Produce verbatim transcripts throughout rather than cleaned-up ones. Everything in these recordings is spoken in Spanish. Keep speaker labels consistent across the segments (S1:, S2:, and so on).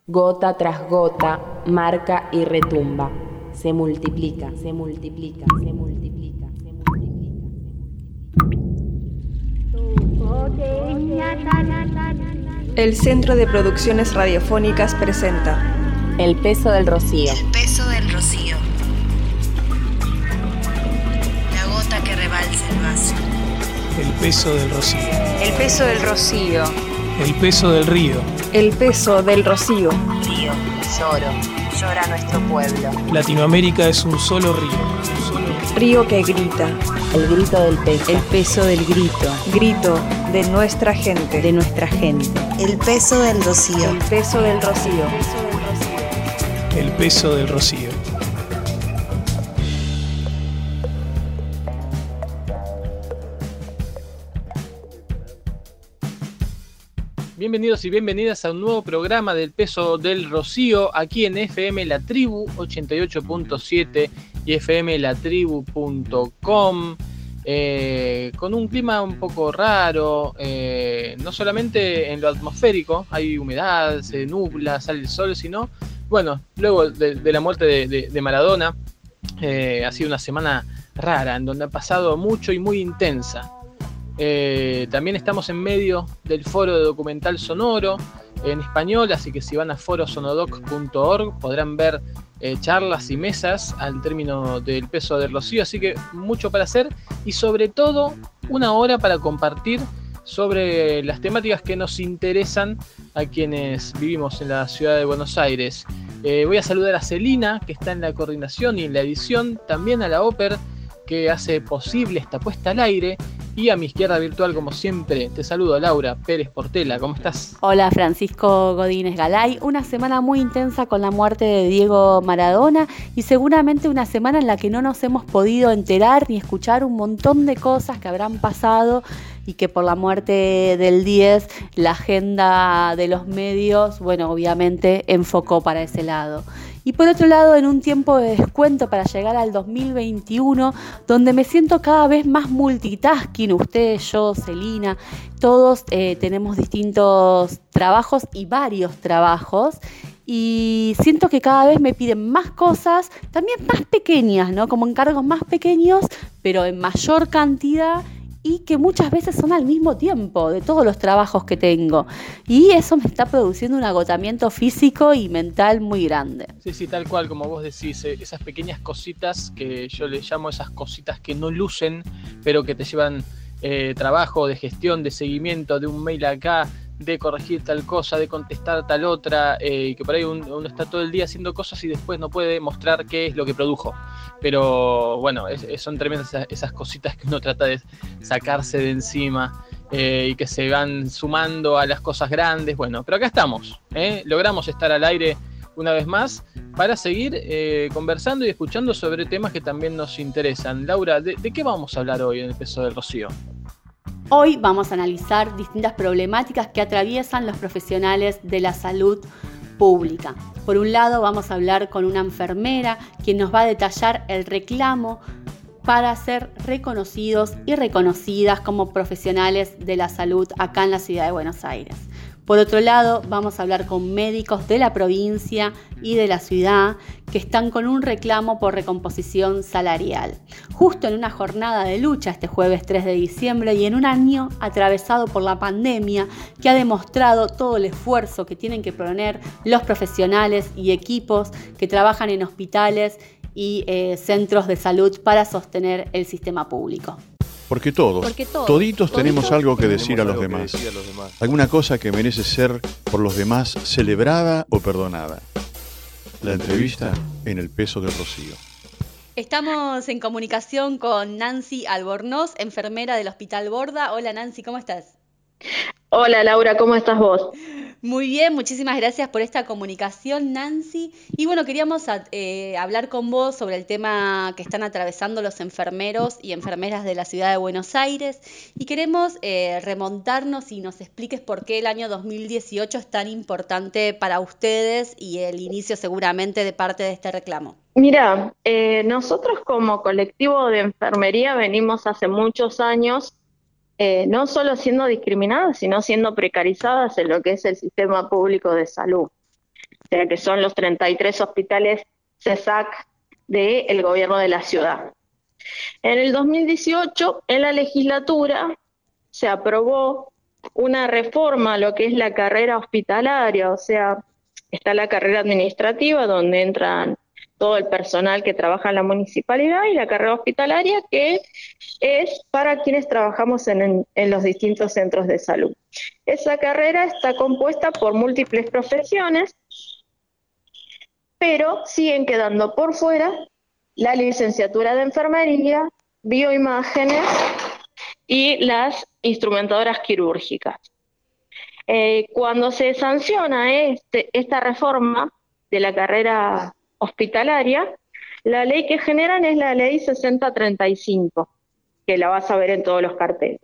S1: Gota tras gota, marca y retumba. Se multiplica, se multiplica, se multiplica, se multiplica.
S2: El Centro de Producciones Radiofónicas presenta
S1: El peso del rocío.
S3: El peso del rocío. La gota que rebalsa el vaso.
S4: El peso del rocío.
S2: El peso del rocío.
S4: El peso del río.
S2: El peso del rocío.
S3: Río, lloro, llora nuestro pueblo.
S4: Latinoamérica es un solo río. Un solo río.
S2: Río que grita.
S1: El grito del peso.
S2: El peso del grito. Grito de nuestra gente.
S1: De nuestra gente.
S3: El peso del rocío.
S2: El peso del rocío.
S4: El peso del rocío. Bienvenidos y bienvenidas a un nuevo programa del Peso del Rocío aquí en F M La Tribu ochenta y ocho punto siete y f m la tribu punto com, eh, con un clima un poco raro, eh, no solamente en lo atmosférico, hay humedad, se nubla, sale el sol, sino, bueno, luego de, de la muerte de, de, de Maradona, eh, ha sido una semana rara en donde ha pasado mucho y muy intensa. Eh, también estamos en medio del foro de documental sonoro en español, así que si van a foro sonodoc punto org podrán ver eh, charlas y mesas al término del peso del rocío, así que mucho para hacer y sobre todo una hora para compartir sobre las temáticas que nos interesan a quienes vivimos en la ciudad de Buenos Aires. Eh, voy a saludar a Celina, que está en la coordinación y en la edición, también a la Oper, que hace posible esta puesta al aire. Y a mi izquierda virtual, como siempre, te saludo, Laura Pérez Portela. ¿Cómo estás?
S5: Hola, Francisco Godínez Galay. Una semana muy intensa con la muerte de Diego Maradona y seguramente una semana en la que no nos hemos podido enterar ni escuchar un montón de cosas que habrán pasado y que por la muerte del diez la agenda de los medios, bueno, obviamente enfocó para ese lado. Y por otro lado, en un tiempo de descuento para llegar al dos mil veintiuno, donde me siento cada vez más multitasking, usted, yo, Celina, todos eh, tenemos distintos trabajos y varios trabajos, y siento que cada vez me piden más cosas, también más pequeñas, ¿no? Como encargos más pequeños, pero en mayor cantidad, y que muchas veces son al mismo tiempo de todos los trabajos que tengo. Y eso me está produciendo un agotamiento físico y mental muy grande.
S4: Sí, sí, tal cual, como vos decís, eh, esas pequeñas cositas que yo les llamo esas cositas que no lucen, pero que te llevan eh, trabajo de gestión, de seguimiento, de un mail acá, de corregir tal cosa, de contestar tal otra, eh, y que por ahí uno, uno está todo el día haciendo cosas y después no puede mostrar qué es lo que produjo. Pero bueno, es, es, son tremendas esas, esas cositas que uno trata de sacarse de encima eh, y que se van sumando a las cosas grandes. Bueno, pero acá estamos, ¿eh? Logramos estar al aire una vez más para seguir eh, conversando y escuchando sobre temas que también nos interesan. Laura, ¿de, de qué vamos a hablar hoy en el Peso del Rocío?
S5: Hoy vamos a analizar distintas problemáticas que atraviesan los profesionales de la salud pública. Por un lado, vamos a hablar con una enfermera quien nos va a detallar el reclamo para ser reconocidos y reconocidas como profesionales de la salud acá en la ciudad de Buenos Aires. Por otro lado, vamos a hablar con médicos de la provincia y de la ciudad que están con un reclamo por recomposición salarial. Justo en una jornada de lucha este jueves tres de diciembre y en un año atravesado por la pandemia que ha demostrado todo el esfuerzo que tienen que poner los profesionales y equipos que trabajan en hospitales y eh, centros de salud para sostener el sistema público.
S6: Porque todos,
S5: Porque todos
S6: toditos
S5: toditos
S6: tenemos algo que decir a los
S7: algo que
S6: demás.
S7: decir a los demás.
S6: Alguna cosa que merece ser por los demás celebrada o perdonada. La entrevista en el peso del rocío.
S5: Estamos en comunicación con Nancy Albornoz, enfermera del Hospital Borda. Hola Nancy, ¿cómo estás?
S8: Hola Laura, ¿cómo estás vos?
S5: Muy bien, muchísimas gracias por esta comunicación, Nancy. Y bueno, queríamos eh, hablar con vos sobre el tema que están atravesando los enfermeros y enfermeras de la ciudad de Buenos Aires. Y queremos eh, remontarnos y nos expliques por qué el año dos mil dieciocho es tan importante para ustedes y el inicio seguramente de parte de este reclamo.
S8: Mira, eh, nosotros como colectivo de enfermería venimos hace muchos años Eh, no solo siendo discriminadas, sino siendo precarizadas en lo que es el sistema público de salud. sea que son los treinta y tres hospitales C E S A C del gobierno de la ciudad. En el dos mil dieciocho, en la legislatura, se aprobó una reforma a lo que es la carrera hospitalaria, o sea, está la carrera administrativa, donde entran todo el personal que trabaja en la municipalidad, y la carrera hospitalaria, que es para quienes trabajamos en, en, en los distintos centros de salud. Esa carrera está compuesta por múltiples profesiones, pero siguen quedando por fuera la licenciatura de enfermería, bioimágenes y las instrumentadoras quirúrgicas. Eh, cuando se sanciona este, esta reforma de la carrera hospitalaria, la ley que generan es la ley sesenta treinta y cinco, que la vas a ver en todos los carteles.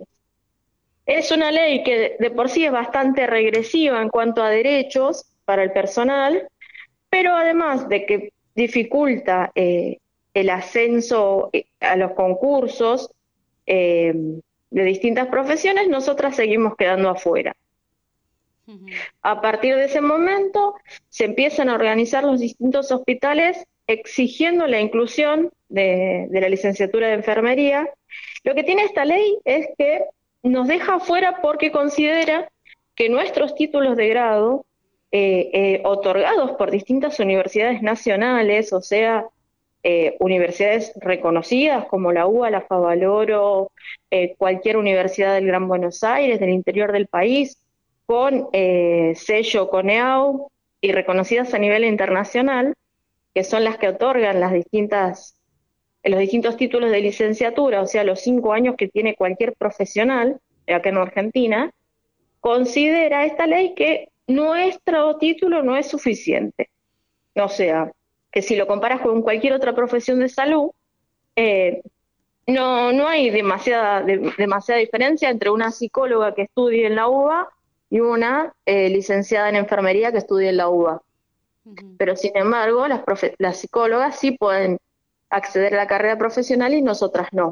S8: Es una ley que de, de por sí es bastante regresiva en cuanto a derechos para el personal, pero además de que dificulta eh, el ascenso a los concursos eh, de distintas profesiones, nosotras seguimos quedando afuera. Uh-huh. A partir de ese momento se empiezan a organizar los distintos hospitales exigiendo la inclusión de, de la licenciatura de enfermería. Lo que tiene esta ley es que nos deja afuera porque considera que nuestros títulos de grado eh, eh, otorgados por distintas universidades nacionales, o sea, Eh, universidades reconocidas como la U B A, la Favaloro, eh, cualquier universidad del Gran Buenos Aires, del interior del país, con eh, sello CONEAU y reconocidas a nivel internacional, que son las que otorgan las distintas, los distintos títulos de licenciatura, o sea, los cinco años que tiene cualquier profesional, acá en Argentina, considera esta ley que nuestro título no es suficiente. O sea, que si lo comparas con cualquier otra profesión de salud, eh, no, no hay demasiada, de, demasiada diferencia entre una psicóloga que estudie en la U B A y una eh, licenciada en enfermería que estudie en la U B A. Uh-huh. Pero sin embargo, las, profe- las psicólogas sí pueden acceder a la carrera profesional y nosotras no.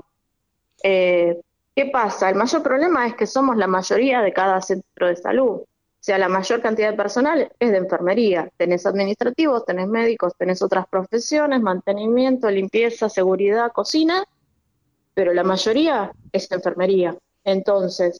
S8: Eh, ¿Qué pasa? El mayor problema es que somos la mayoría de cada centro de salud. O sea, la mayor cantidad de personal es de enfermería. Tenés administrativos, tenés médicos, tenés otras profesiones, mantenimiento, limpieza, seguridad, cocina, pero la mayoría es enfermería. Entonces,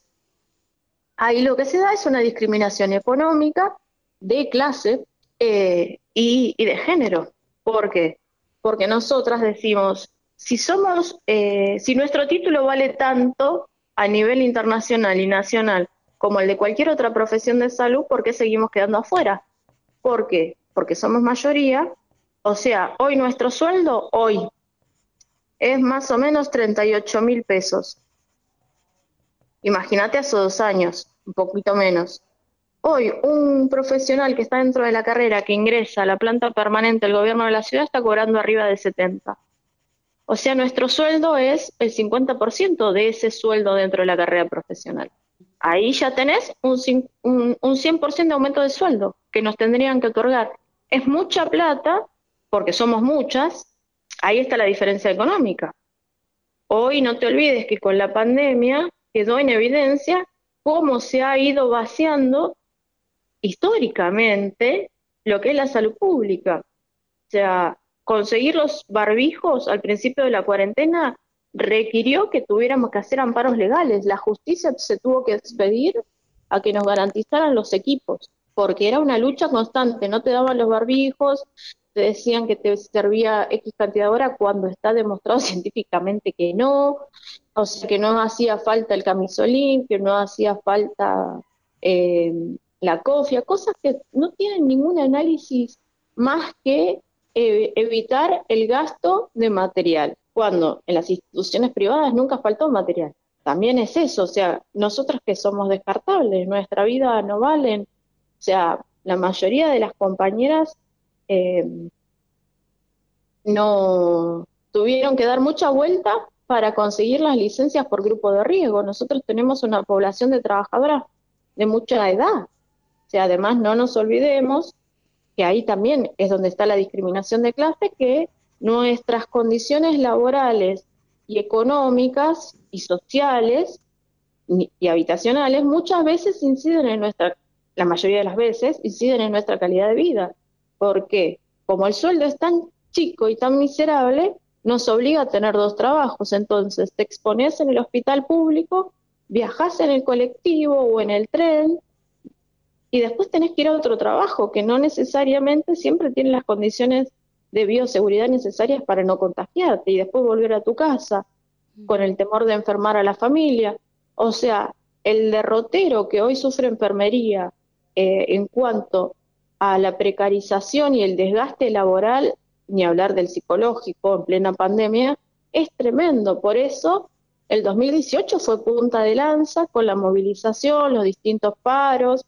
S8: ahí lo que se da es una discriminación económica, de clase eh, y, y de género. ¿Por qué? Porque nosotras decimos, si somos, eh, si nuestro título vale tanto a nivel internacional y nacional como el de cualquier otra profesión de salud, ¿por qué seguimos quedando afuera? ¿Por qué? Porque somos mayoría, o sea, hoy nuestro sueldo, hoy, es más o menos treinta y ocho mil pesos. Imagínate hace dos años, un poquito menos. Hoy, un profesional que está dentro de la carrera, que ingresa a la planta permanente del gobierno de la ciudad, está cobrando arriba de setenta. O sea, nuestro sueldo es el cincuenta por ciento de ese sueldo dentro de la carrera profesional. Ahí ya tenés un, un, un cien por ciento de aumento de sueldo que nos tendrían que otorgar. Es mucha plata, porque somos muchas, ahí está la diferencia económica. Hoy no te olvides que con la pandemia quedó en evidencia cómo se ha ido vaciando históricamente lo que es la salud pública. O sea, conseguir los barbijos al principio de la cuarentena requirió que tuviéramos que hacer amparos legales. La justicia se tuvo que expedir a que nos garantizaran los equipos, porque era una lucha constante. No te daban los barbijos, te decían que te servía X cantidad de horas cuando está demostrado científicamente que no, o sea, que no hacía falta el camisolín, que no hacía falta eh, la cofia, cosas que no tienen ningún análisis más que eh, evitar el gasto de material, cuando en las instituciones privadas nunca faltó material. También es eso, o sea, nosotros que somos descartables, nuestra vida no valen, o sea, la mayoría de las compañeras eh, no tuvieron que dar mucha vuelta para conseguir las licencias por grupo de riesgo. Nosotros tenemos una población de trabajadoras de mucha edad, o sea, además no nos olvidemos que ahí también es donde está la discriminación de clase, que nuestras condiciones laborales y económicas y sociales y, y habitacionales muchas veces inciden en nuestra, la mayoría de las veces, inciden en nuestra calidad de vida. porque como el sueldo es tan chico y tan miserable, nos obliga a tener dos trabajos. Entonces te expones en el hospital público, viajás en el colectivo o en el tren, y después tenés que ir a otro trabajo que no necesariamente siempre tiene las condiciones de bioseguridad necesarias para no contagiarte, y después volver a tu casa con el temor de enfermar a la familia. O sea, el derrotero que hoy sufre enfermería eh, en cuanto a la precarización y el desgaste laboral, ni hablar del psicológico en plena pandemia, es tremendo. Por eso el dos mil dieciocho fue punta de lanza con la movilización, los distintos paros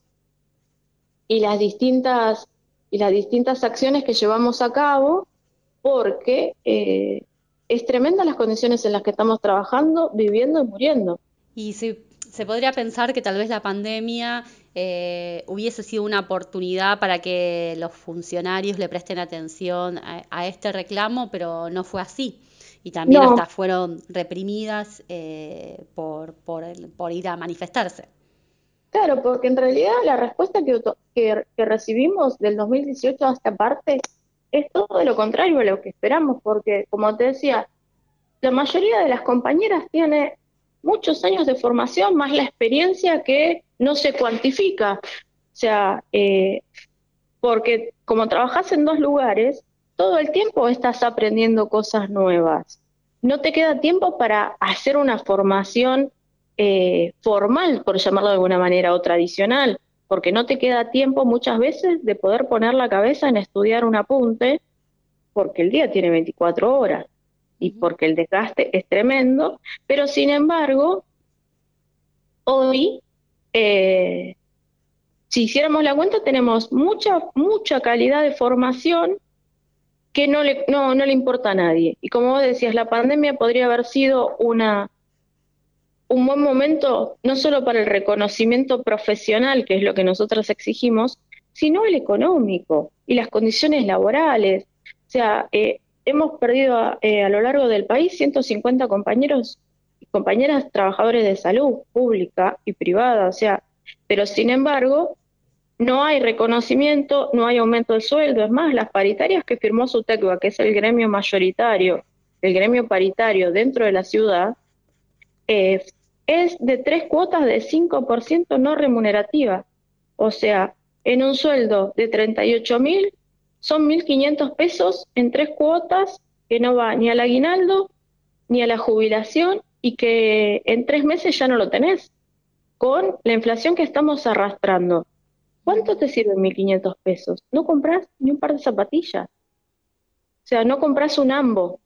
S8: y las distintas, y las distintas acciones que llevamos a cabo, porque eh, es tremenda las condiciones en las que estamos trabajando, viviendo y muriendo.
S5: Y se, se podría pensar que tal vez la pandemia eh, hubiese sido una oportunidad para que los funcionarios le presten atención a, a este reclamo, pero no fue así. Y también
S8: No.
S5: hasta fueron reprimidas eh, por, por, el, por ir a manifestarse.
S8: Claro, porque en realidad la respuesta que, que, que recibimos del dos mil dieciocho a esta parte es todo de lo contrario a lo que esperamos, porque como te decía, la mayoría de las compañeras tiene muchos años de formación, más la experiencia que no se cuantifica. O sea, eh, porque como trabajas en dos lugares, todo el tiempo estás aprendiendo cosas nuevas. No te queda tiempo para hacer una formación eh, formal, por llamarlo de alguna manera, o tradicional, porque no te queda tiempo muchas veces de poder poner la cabeza en estudiar un apunte, porque el día tiene veinticuatro horas y porque el desgaste es tremendo, pero sin embargo, hoy, eh, si hiciéramos la cuenta, tenemos mucha, mucha calidad de formación que no le, no, no le importa a nadie. Y como vos decías, la pandemia podría haber sido una, un buen momento, no solo para el reconocimiento profesional, que es lo que nosotros exigimos, sino el económico y las condiciones laborales. O sea, eh, hemos perdido a, eh, a lo largo del país ciento cincuenta compañeros y compañeras trabajadores de salud pública y privada, o sea, pero sin embargo, no hay reconocimiento, no hay aumento de sueldo. Es más, las paritarias que firmó SUTECBA, que es el gremio mayoritario, el gremio paritario dentro de la ciudad, eh, es de tres cuotas de cinco por ciento no remunerativa. O sea, en un sueldo de treinta y ocho mil, son mil quinientos pesos en tres cuotas que no va ni al aguinaldo ni a la jubilación, y que en tres meses ya no lo tenés, con la inflación que estamos arrastrando. ¿Cuánto te sirven mil quinientos pesos? No compras ni un par de zapatillas. O sea, no compras un ambo. O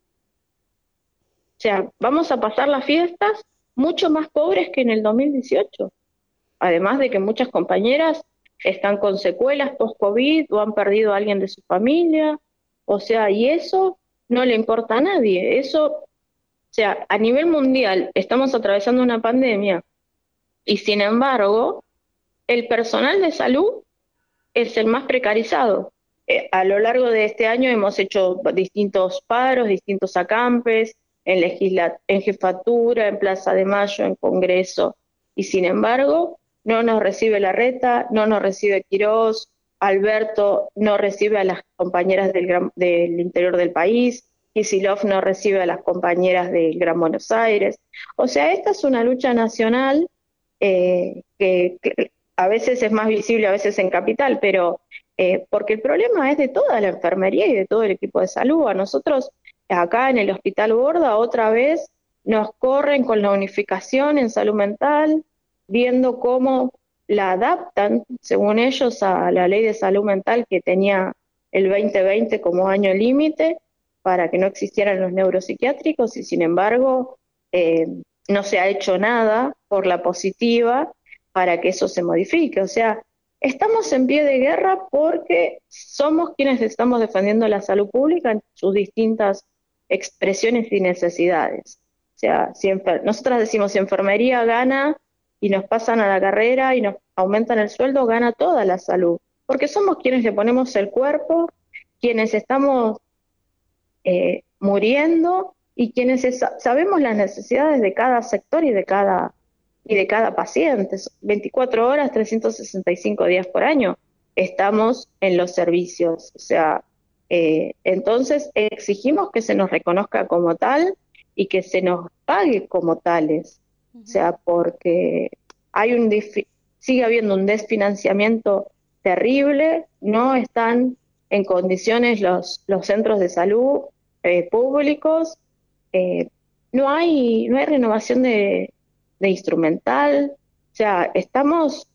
S8: sea, vamos a pasar las fiestas mucho más pobres que en el dos mil dieciocho. Además de que muchas compañeras están con secuelas post-COVID o han perdido a alguien de su familia. O sea, y eso no le importa a nadie. Eso, o sea, a nivel mundial estamos atravesando una pandemia y sin embargo, el personal de salud es el más precarizado. Eh, a lo largo de este año hemos hecho distintos paros, distintos acampes, en, legisla en jefatura, en Plaza de Mayo, en Congreso, y sin embargo no nos recibe Larreta, no nos recibe Quirós, Alberto no recibe a las compañeras del, gran, del interior del país, Kicillof no recibe a las compañeras del Gran Buenos Aires. O sea, esta es una lucha nacional eh, que, que a veces es más visible, a veces en Capital, pero eh, porque el problema es de toda la enfermería y de todo el equipo de salud. A nosotros acá en el Hospital Borda otra vez nos corren con la unificación en salud mental, viendo cómo la adaptan, según ellos, a la ley de salud mental que tenía el veinte veinte como año límite para que no existieran los neuropsiquiátricos, y sin embargo eh, no se ha hecho nada por la positiva para que eso se modifique. O sea, estamos en pie de guerra porque somos quienes estamos defendiendo la salud pública en sus distintas expresiones y necesidades. O sea, si nosotras decimos, si enfermería gana y nos pasan a la carrera y nos aumentan el sueldo, gana toda la salud, porque somos quienes le ponemos el cuerpo, quienes estamos eh, muriendo y quienes es, sabemos las necesidades de cada sector y de cada y de cada paciente. veinticuatro horas, trescientos sesenta y cinco días por año. estamos en los servicios. O sea, eh, entonces exigimos que se nos reconozca como tal y que se nos pague como tales. O sea, porque hay un difi- sigue habiendo un desfinanciamiento terrible, no están en condiciones los, los centros de salud eh, públicos, eh, no hay, no hay renovación de, de instrumental, o sea, estamos,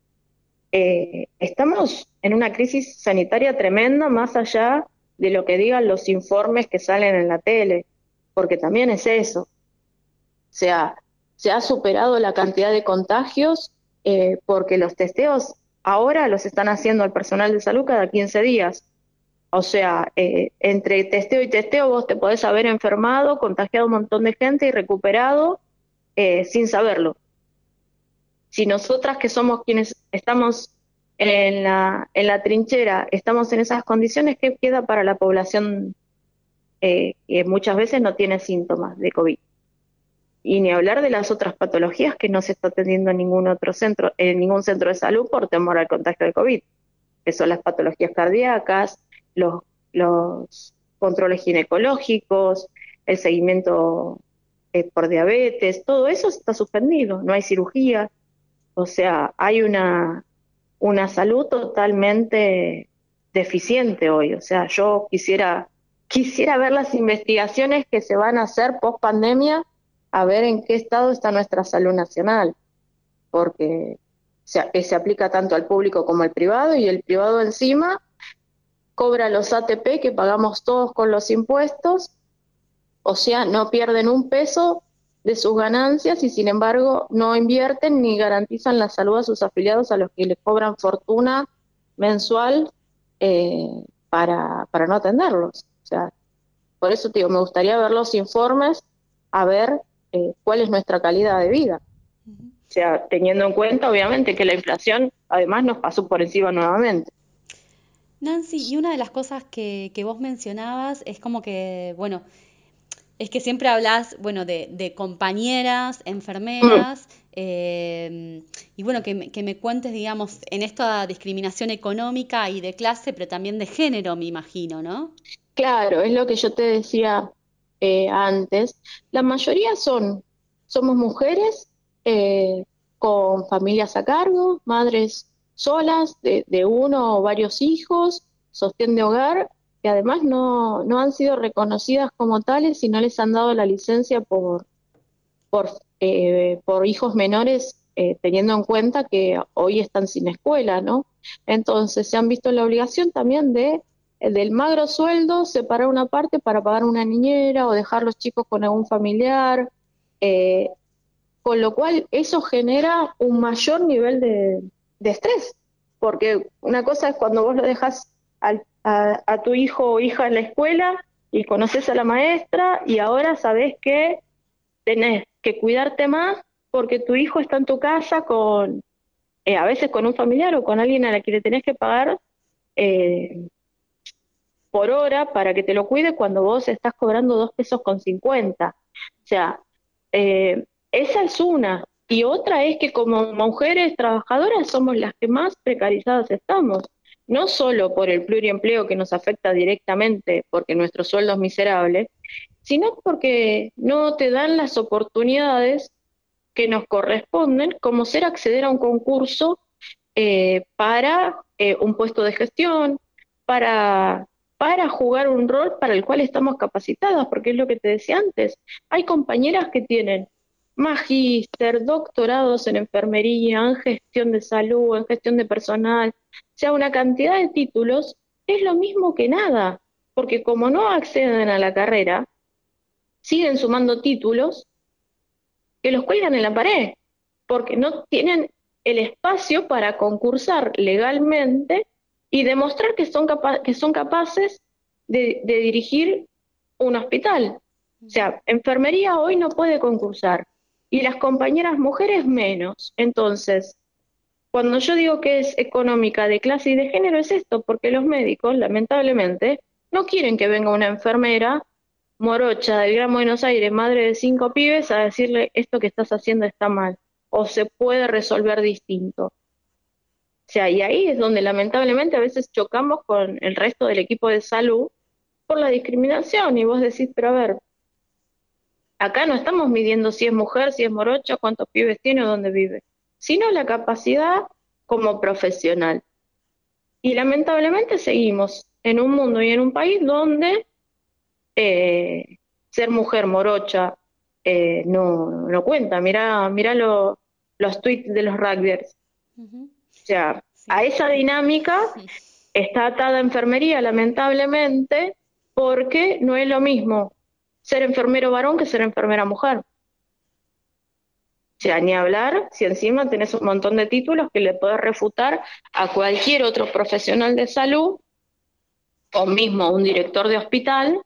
S8: eh, estamos en una crisis sanitaria tremenda, más allá de lo que digan los informes que salen en la tele, porque también es eso. O sea, se ha superado la cantidad de contagios eh, porque los testeos ahora los están haciendo al personal de salud cada quince días. O sea, eh, entre testeo y testeo vos te podés haber enfermado, contagiado a un montón de gente y recuperado eh, sin saberlo. Si nosotras que somos quienes estamos en la, en la trinchera, estamos en esas condiciones, ¿qué queda para la población eh, que muchas veces no tiene síntomas de COVID? Y ni hablar de las otras patologías que no se está atendiendo en ningún otro centro, en ningún centro de salud por temor al contagio de COVID, que son las patologías cardíacas, los, los controles ginecológicos, el seguimiento eh, por diabetes, todo eso está suspendido, no hay cirugía. O sea, hay una, una salud totalmente deficiente hoy. O sea, yo quisiera, quisiera ver las investigaciones que se van a hacer post pandemia, a ver en qué estado está nuestra salud nacional, porque se, se aplica tanto al público como al privado, y el privado encima cobra los A T P que pagamos todos con los impuestos, o sea, no pierden un peso de sus ganancias y sin embargo no invierten ni garantizan la salud a sus afiliados, a los que les cobran fortuna mensual eh, para, para no atenderlos. O sea, por eso te digo, me gustaría ver los informes, a ver eh, cuál es nuestra calidad de vida. Uh-huh. O sea, teniendo en cuenta obviamente que la inflación además nos pasó por encima nuevamente.
S5: Nancy, y una de las cosas que, que vos mencionabas es como que, bueno, es que siempre hablas, bueno, de, de compañeras, enfermeras, mm. eh, y bueno, que me, que me cuentes, digamos, en esta discriminación económica y de clase, pero también de género, me imagino, ¿no?
S8: Claro, es lo que yo te decía eh, antes. La mayoría son, somos mujeres eh, con familias a cargo, madres solas, de, de uno o varios hijos, sostén de hogar, que además no, no han sido reconocidas como tales y no les han dado la licencia por, por, eh, por hijos menores, eh, teniendo en cuenta que hoy están sin escuela, ¿no? Entonces se han visto en la obligación también de, del magro sueldo, separar una parte para pagar una niñera o dejar los chicos con algún familiar, eh, con lo cual eso genera un mayor nivel de, de estrés, porque una cosa es cuando vos lo dejas al A, a tu hijo o hija en la escuela y conoces a la maestra y ahora sabés que tenés que cuidarte más porque tu hijo está en tu casa con, eh, a veces con un familiar o con alguien a la que le tenés que pagar eh, por hora para que te lo cuide cuando vos estás cobrando dos pesos con cincuenta. O sea, eh, esa es una. Y otra es que como mujeres trabajadoras somos las que más precarizadas estamos. No solo por el pluriempleo que nos afecta directamente porque nuestro sueldo es miserable, sino porque no te dan las oportunidades que nos corresponden, como ser acceder a un concurso eh, para eh, un puesto de gestión, para, para jugar un rol para el cual estamos capacitadas, porque es lo que te decía antes, hay compañeras que tienen magíster, doctorados en enfermería, en gestión de salud, en gestión de personal, o sea, una cantidad de títulos, es lo mismo que nada, porque como no acceden a la carrera, siguen sumando títulos que los cuelgan en la pared, porque no tienen el espacio para concursar legalmente y demostrar que son, capa- que son capaces de, de dirigir un hospital. O sea, enfermería hoy no puede concursar, y las compañeras mujeres menos. Entonces, cuando yo digo que es económica de clase y de género, es esto, porque los médicos, lamentablemente, no quieren que venga una enfermera morocha del Gran Buenos Aires, madre de cinco pibes, a decirle esto que estás haciendo está mal, o se puede resolver distinto. O sea, y ahí es donde lamentablemente a veces chocamos con el resto del equipo de salud por la discriminación. Y vos decís, pero a ver, acá no estamos midiendo si es mujer, si es morocha, cuántos pibes tiene o dónde vive, sino la capacidad como profesional. Y lamentablemente seguimos en un mundo y en un país donde eh, ser mujer morocha eh, no, no cuenta. Mirá, mirá lo, los tweets de los rugbyers.
S5: Ujú.
S8: O sea,
S5: Sí.
S8: a esa dinámica está atada enfermería, lamentablemente, porque no es lo mismo ser enfermero varón que ser enfermera mujer. O sea, ni hablar si encima tenés un montón de títulos que le podés refutar a cualquier otro profesional de salud, o mismo un director de hospital,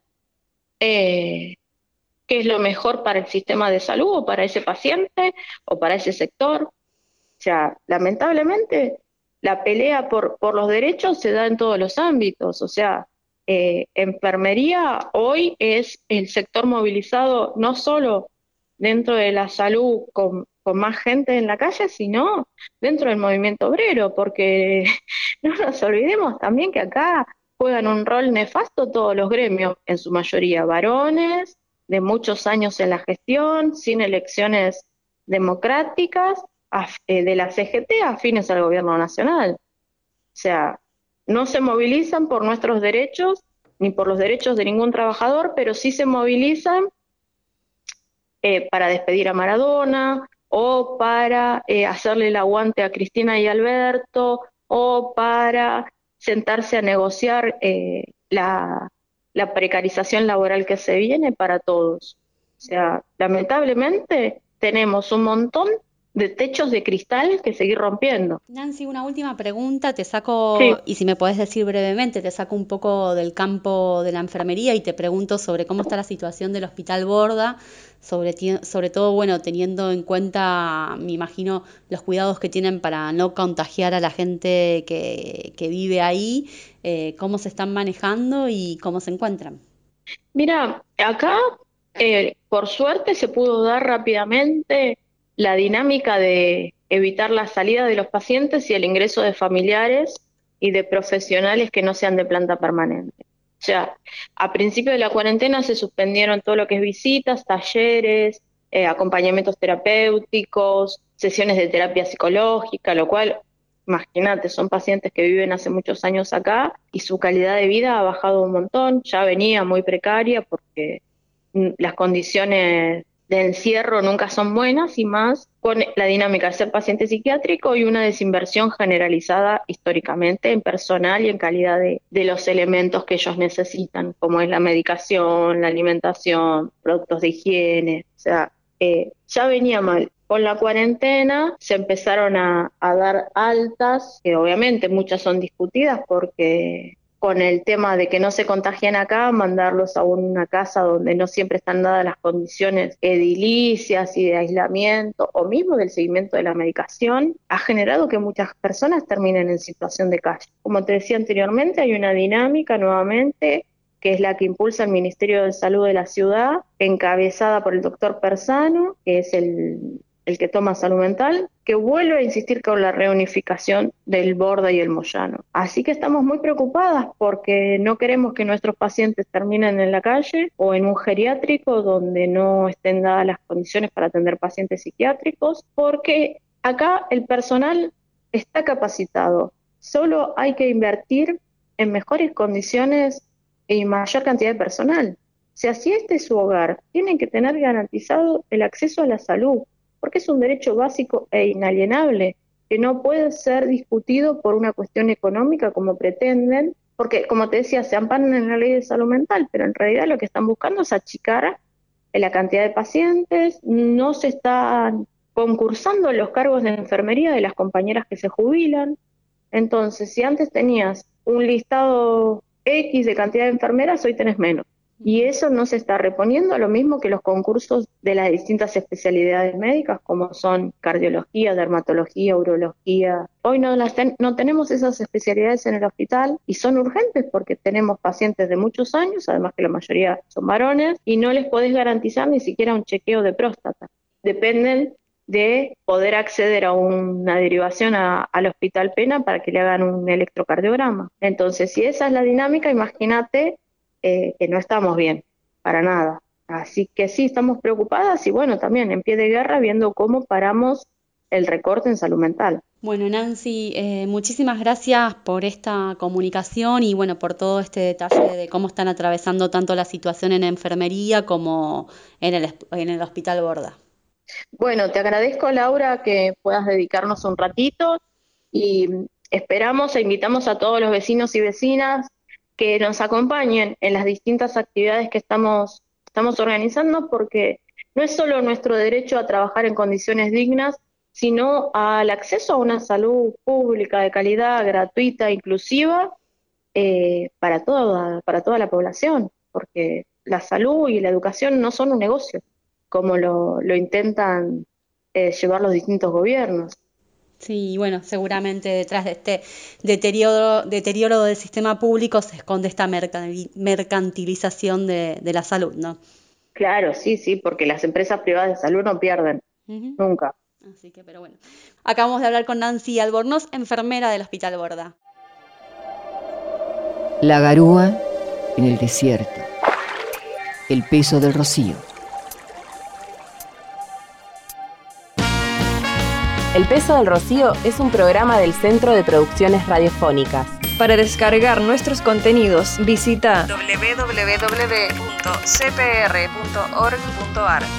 S8: eh, qué es lo mejor para el sistema de salud, o para ese paciente, o para ese sector. O sea, lamentablemente, la pelea por, por los derechos se da en todos los ámbitos. O sea, eh, enfermería hoy es el sector movilizado no solo dentro de la salud con, con más gente en la calle, sino dentro del movimiento obrero, porque no nos olvidemos también que acá juegan un rol nefasto todos los gremios, en su mayoría varones, de muchos años en la gestión, sin elecciones democráticas, af- eh, de la C G T afines al gobierno nacional. O sea, no se movilizan por nuestros derechos, ni por los derechos de ningún trabajador, pero sí se movilizan eh, para despedir a Maradona, o para eh, hacerle el aguante a Cristina y Alberto, o para sentarse a negociar eh, la, la precarización laboral que se viene para todos. O sea, lamentablemente tenemos un montón de techos de cristal que seguir rompiendo.
S5: Nancy, una última pregunta, te saco,
S8: Sí.
S5: y si me podés decir brevemente, te saco un poco del campo de la enfermería y te pregunto sobre cómo está la situación del Hospital Borda, sobre, ti- sobre todo, bueno, teniendo en cuenta, me imagino, los cuidados que tienen para no contagiar a la gente que, que vive ahí, eh, cómo se están manejando y cómo se encuentran.
S8: Mira, acá eh, por suerte se pudo dar rápidamente la dinámica de evitar la salida de los pacientes y el ingreso de familiares y de profesionales que no sean de planta permanente. O sea, a principio de la cuarentena se suspendieron todo lo que es visitas, talleres, eh, acompañamientos terapéuticos, sesiones de terapia psicológica, lo cual, imagínate, son pacientes que viven hace muchos años acá y su calidad de vida ha bajado un montón, ya venía muy precaria porque mm, las condiciones de encierro nunca son buenas, y más con la dinámica de ser paciente psiquiátrico y una desinversión generalizada históricamente en personal y en calidad de, de los elementos que ellos necesitan, como es la medicación, la alimentación, productos de higiene. O sea, eh, ya venía mal. Con la cuarentena se empezaron a, a dar altas, que obviamente muchas son discutidas porque con el tema de que no se contagien acá, mandarlos a una casa donde no siempre están dadas las condiciones edilicias y de aislamiento, o mismo del seguimiento de la medicación, ha generado que muchas personas terminen en situación de calle. Como te decía anteriormente, hay una dinámica nuevamente que es la que impulsa el Ministerio de Salud de la ciudad, encabezada por el doctor Persano, que es el, el que toma salud mental, que vuelve a insistir con la reunificación del Borda y el Moyano. Así que estamos muy preocupadas porque no queremos que nuestros pacientes terminen en la calle o en un geriátrico donde no estén dadas las condiciones para atender pacientes psiquiátricos, porque acá el personal está capacitado. Solo hay que invertir en mejores condiciones y mayor cantidad de personal. O sea, si este es su hogar, tienen que tener garantizado el acceso a la salud, porque es un derecho básico e inalienable, que no puede ser discutido por una cuestión económica como pretenden, porque, como te decía, se amparan en la ley de salud mental, pero en realidad lo que están buscando es achicar la cantidad de pacientes, no se están concursando los cargos de enfermería de las compañeras que se jubilan. Entonces, si antes tenías un listado X de cantidad de enfermeras, hoy tenés menos. Y eso no se está reponiendo, lo mismo que los concursos de las distintas especialidades médicas, como son cardiología, dermatología, urología. Hoy no, las ten- no tenemos esas especialidades en el hospital y son urgentes porque tenemos pacientes de muchos años, además que la mayoría son varones, y no les podés garantizar ni siquiera un chequeo de próstata. Dependen de poder acceder a una derivación a, al Hospital Pena para que le hagan un electrocardiograma. Entonces, si esa es la dinámica, imagínate eh, que no estamos bien, para nada. Así que sí, estamos preocupadas y bueno, también en pie de guerra viendo cómo paramos el recorte en salud mental.
S5: Bueno, Nancy, eh, muchísimas gracias por esta comunicación y bueno, por todo este detalle de cómo están atravesando tanto la situación en enfermería como en el, en el Hospital Borda.
S8: Bueno, te agradezco, Laura, que puedas dedicarnos un ratito y esperamos e invitamos a todos los vecinos y vecinas que nos acompañen en las distintas actividades que estamos, estamos organizando, porque no es solo nuestro derecho a trabajar en condiciones dignas, sino al acceso a una salud pública de calidad, gratuita, inclusiva, eh, para toda, para toda la población, porque la salud y la educación no son un negocio, como lo, lo intentan eh, llevar los distintos gobiernos.
S5: Sí, bueno, seguramente detrás de este deterioro, deterioro del sistema público se esconde esta mercantilización de, de la salud, ¿no?
S8: Claro, sí, sí, porque las empresas privadas de salud no pierden, uh-huh. nunca.
S5: Así que, pero bueno. Acabamos de hablar con Nancy Albornoz, enfermera del Hospital Borda.
S7: La garúa en el desierto. El peso del rocío.
S1: El peso del rocío es un programa del Centro de Producciones Radiofónicas.
S2: Para descargar nuestros contenidos, visita
S3: doble u doble u doble u punto c p r punto org punto a r.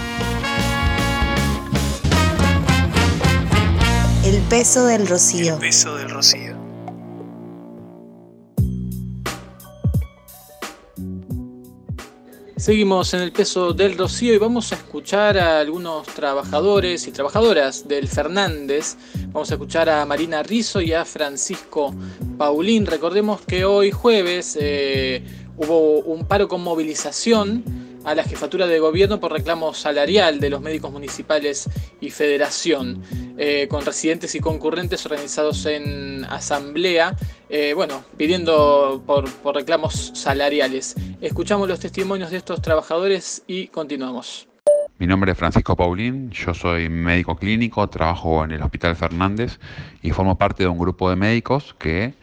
S9: El peso del rocío.
S10: El peso del rocío.
S4: Seguimos en el peso del rocío y vamos a escuchar a algunos trabajadores y trabajadoras del Fernández. Vamos a escuchar a Marina Rizzo y a Francisco Paulín. Recordemos que hoy jueves eh, hubo un paro con movilización a la jefatura de gobierno por reclamo salarial de los médicos municipales y federación, eh, con residentes y concurrentes organizados en asamblea, eh, bueno, pidiendo por, por reclamos salariales. Escuchamos los testimonios de estos trabajadores y continuamos.
S11: Mi nombre es Francisco Paulín, yo soy médico clínico, trabajo en el Hospital Fernández y formo parte de un grupo de médicos que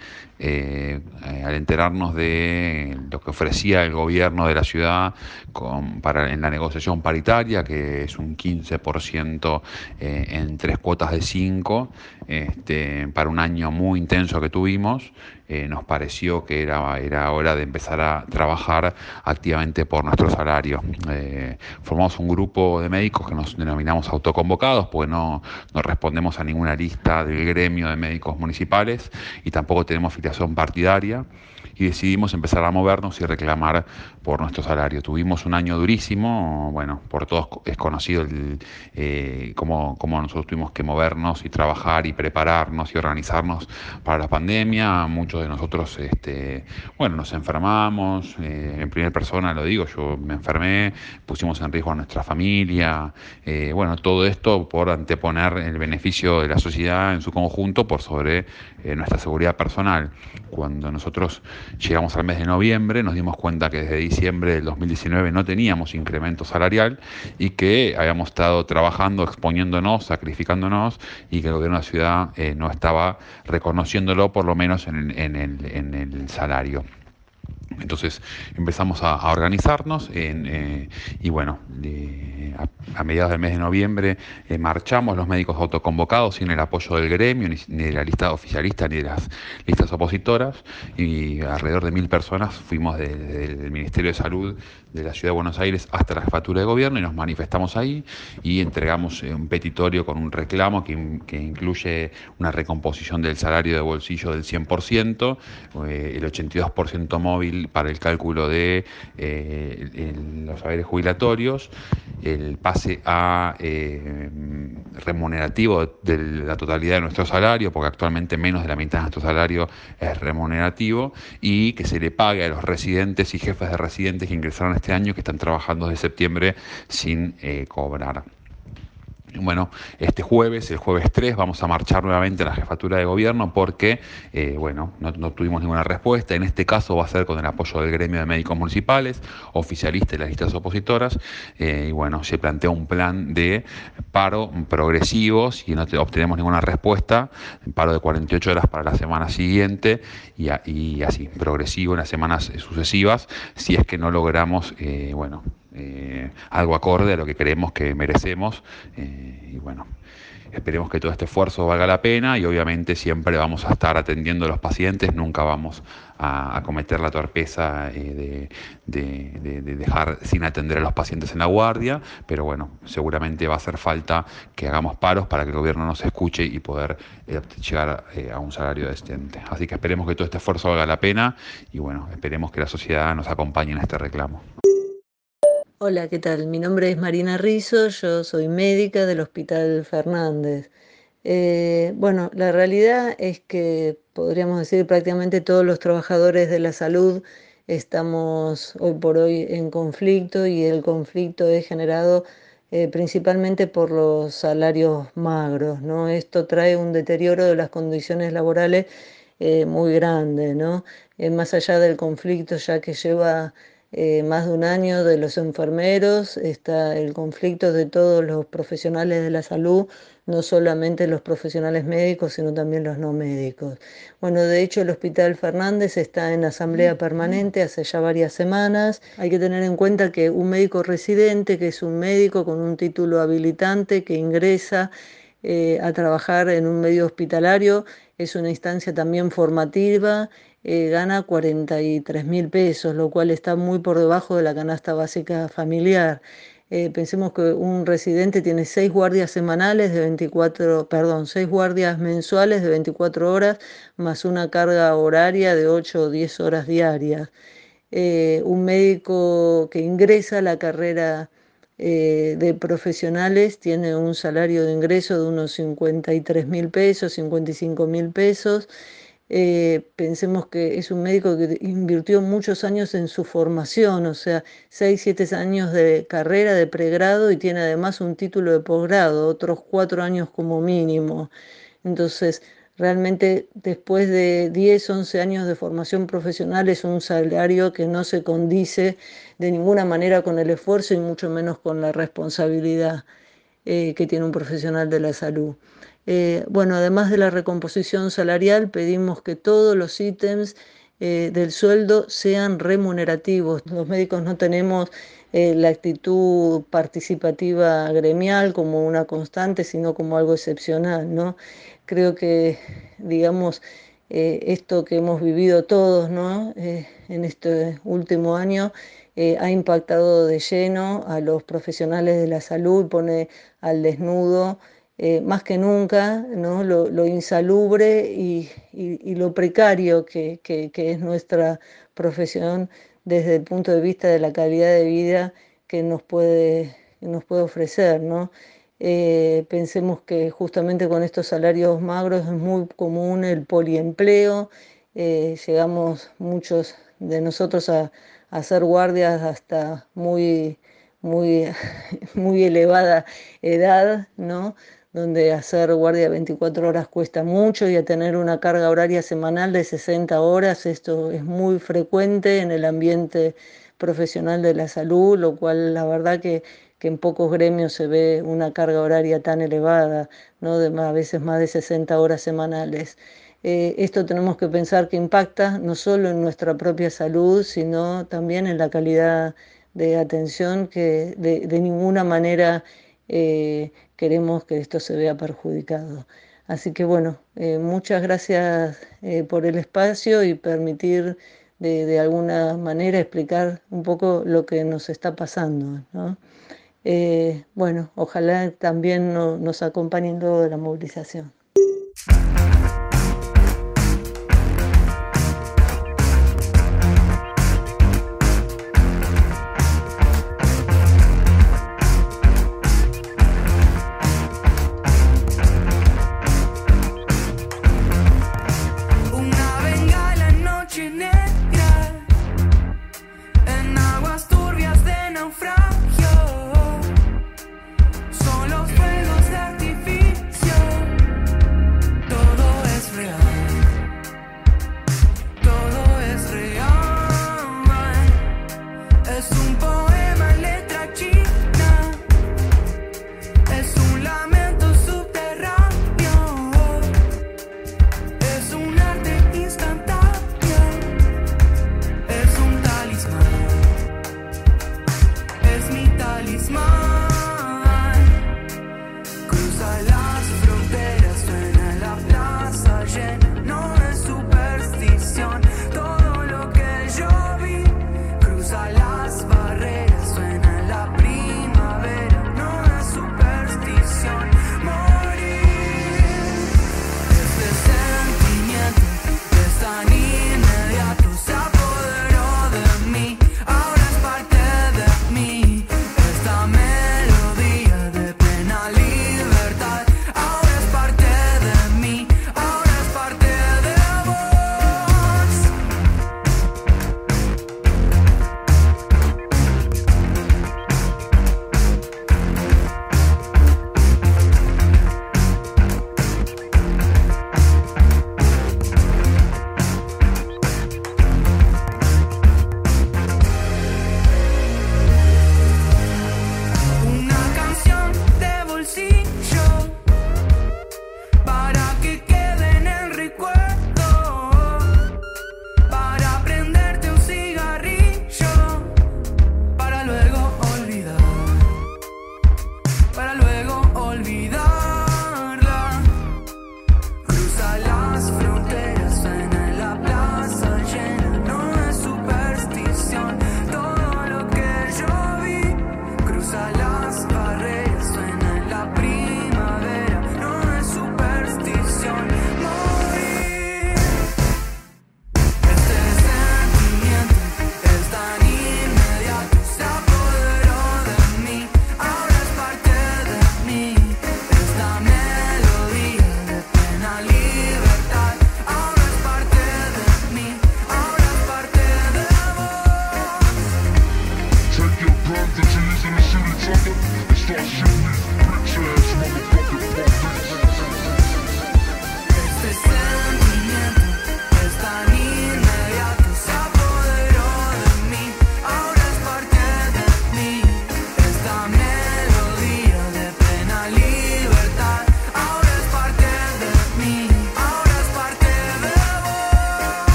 S11: Eh, eh, al enterarnos de lo que ofrecía el gobierno de la ciudad con, para, en la negociación paritaria, que es un quince por ciento eh, en tres cuotas de cinco, este, para un año muy intenso que tuvimos, eh, nos pareció que era, era hora de empezar a trabajar activamente por nuestro salario. Eh, formamos un grupo de médicos que nos denominamos autoconvocados, porque no, no respondemos a ninguna lista del gremio de médicos municipales y tampoco tenemos filiación partidaria, y decidimos empezar a movernos y reclamar por nuestro salario. Tuvimos un año durísimo, bueno, por todos es conocido el, eh, cómo, cómo nosotros tuvimos que movernos y trabajar y prepararnos y organizarnos para la pandemia. Muchos de nosotros, este, bueno, nos enfermamos, eh, en primera persona lo digo, yo me enfermé, pusimos en riesgo a nuestra familia, eh, bueno, todo esto por anteponer el beneficio de la sociedad en su conjunto por sobre eh, nuestra seguridad personal. Cuando nosotros llegamos al mes de noviembre, nos dimos cuenta que desde diciembre del dos mil diecinueve no teníamos incremento salarial y que habíamos estado trabajando, exponiéndonos, sacrificándonos, y que el gobierno de la ciudad eh, no estaba reconociéndolo, por lo menos en, en, el, en el salario. Entonces empezamos a, a organizarnos en, eh, y bueno, eh, a, a mediados del mes de noviembre eh, marchamos los médicos autoconvocados sin el apoyo del gremio, ni, ni de la lista oficialista, ni de las listas opositoras, y alrededor de mil personas fuimos de, de, del Ministerio de Salud de la Ciudad de Buenos Aires hasta la jefatura de gobierno y nos manifestamos ahí y entregamos eh, un petitorio con un reclamo que, que incluye una recomposición del salario de bolsillo del cien por ciento, eh, el ochenta y dos por ciento móvil para el cálculo de eh, el, los saberes jubilatorios, el pase a eh, remunerativo de la totalidad de nuestro salario, porque actualmente menos de la mitad de nuestro salario es remunerativo, y que se le pague a los residentes y jefes de residentes que ingresaron este año, que están trabajando desde septiembre sin eh, cobrar. Bueno, este jueves, el jueves tres, vamos a marchar nuevamente a la jefatura de gobierno porque, eh, bueno, no, no tuvimos ninguna respuesta. En este caso va a ser con el apoyo del gremio de médicos municipales, oficialistas y las listas opositoras. Eh, y bueno, se plantea un plan de paro progresivo si no te, obtenemos ninguna respuesta, paro de cuarenta y ocho horas para la semana siguiente y, a, y así, progresivo en las semanas sucesivas, si es que no logramos, eh, bueno, Eh, algo acorde a lo que creemos que merecemos, eh, y bueno, esperemos que todo este esfuerzo valga la pena y obviamente siempre vamos a estar atendiendo a los pacientes, nunca vamos a, a cometer la torpeza eh, de, de, de, de dejar sin atender a los pacientes en la guardia, pero bueno, seguramente va a hacer falta que hagamos paros para que el gobierno nos escuche y poder eh, llegar eh, a un salario decente. Así que esperemos que todo este esfuerzo valga la pena y bueno, esperemos que la sociedad nos acompañe en este reclamo.
S10: Hola, ¿qué tal? Mi nombre es Marina Rizzo, yo soy médica del Hospital Fernández. Eh, bueno, la realidad es que podríamos decir prácticamente todos los trabajadores de la salud estamos hoy por hoy en conflicto y el conflicto es generado eh, principalmente por los salarios magros, ¿no? Esto trae un deterioro de las condiciones laborales eh, muy grande, ¿no? Eh, más allá del conflicto ya que lleva Eh, más de un año de los enfermeros, está el conflicto de todos los profesionales de la salud, no solamente los profesionales médicos, sino también los no médicos. Bueno, de hecho el Hospital Fernández está en asamblea permanente hace ya varias semanas. Hay que tener en cuenta que un médico residente, que es un médico con un título habilitante que ingresa eh, a trabajar en un medio hospitalario, es una instancia también formativa, Eh, gana cuarenta y tres mil pesos, lo cual está muy por debajo de la canasta básica familiar. Eh, pensemos que un residente tiene seis guardias semanales de veinticuatro, perdón, seis guardias mensuales de veinticuatro horas, más una carga horaria de ocho o diez horas diarias. Eh, un médico que ingresa a la carrera eh, de profesionales tiene un salario de ingreso de unos cincuenta y tres mil pesos, cincuenta y cinco mil pesos. Eh, pensemos que es un médico que invirtió muchos años en su formación, o sea, seis, siete años de carrera, de pregrado y tiene además un título de posgrado, otros cuatro años como mínimo. Entonces, realmente después de diez, once años de formación profesional es un salario que no se condice de ninguna manera con el esfuerzo y mucho menos con la responsabilidad eh, que tiene un profesional de la salud. Eh, bueno, además de la recomposición salarial, pedimos que todos los ítems eh, del sueldo sean remunerativos. Los médicos no tenemos eh, la actitud participativa gremial como una constante, sino como algo excepcional, ¿no? Creo que, digamos, eh, esto que hemos vivido todos, ¿no? eh, en este último año, eh, ha impactado de lleno a los profesionales de la salud, pone al desnudo Eh, más que nunca, ¿no? lo, lo insalubre y, y, y lo precario que, que, que es nuestra profesión desde el punto de vista de la calidad de vida que nos puede, que nos puede ofrecer, ¿no? Eh, pensemos que justamente con estos salarios magros es muy común el poliempleo, eh, llegamos muchos de nosotros a, a hacer guardias hasta muy, muy, muy elevada edad, ¿no? Donde hacer guardia veinticuatro horas cuesta mucho y a tener una carga horaria semanal de sesenta horas, esto es muy frecuente en el ambiente profesional de la salud, lo cual la verdad que, que en pocos gremios se ve una carga horaria tan elevada, ¿no? De a veces más de sesenta horas semanales. Eh, esto tenemos que pensar que impacta no solo en nuestra propia salud, sino también en la calidad de atención que de, de ninguna manera eh, queremos que esto se vea perjudicado. Así que bueno, eh, muchas gracias eh, por el espacio y permitir de, de alguna manera explicar un poco lo que nos está pasando, ¿no? Eh, bueno, ojalá también no, nos acompañen luego de la movilización.
S12: Son los fuegos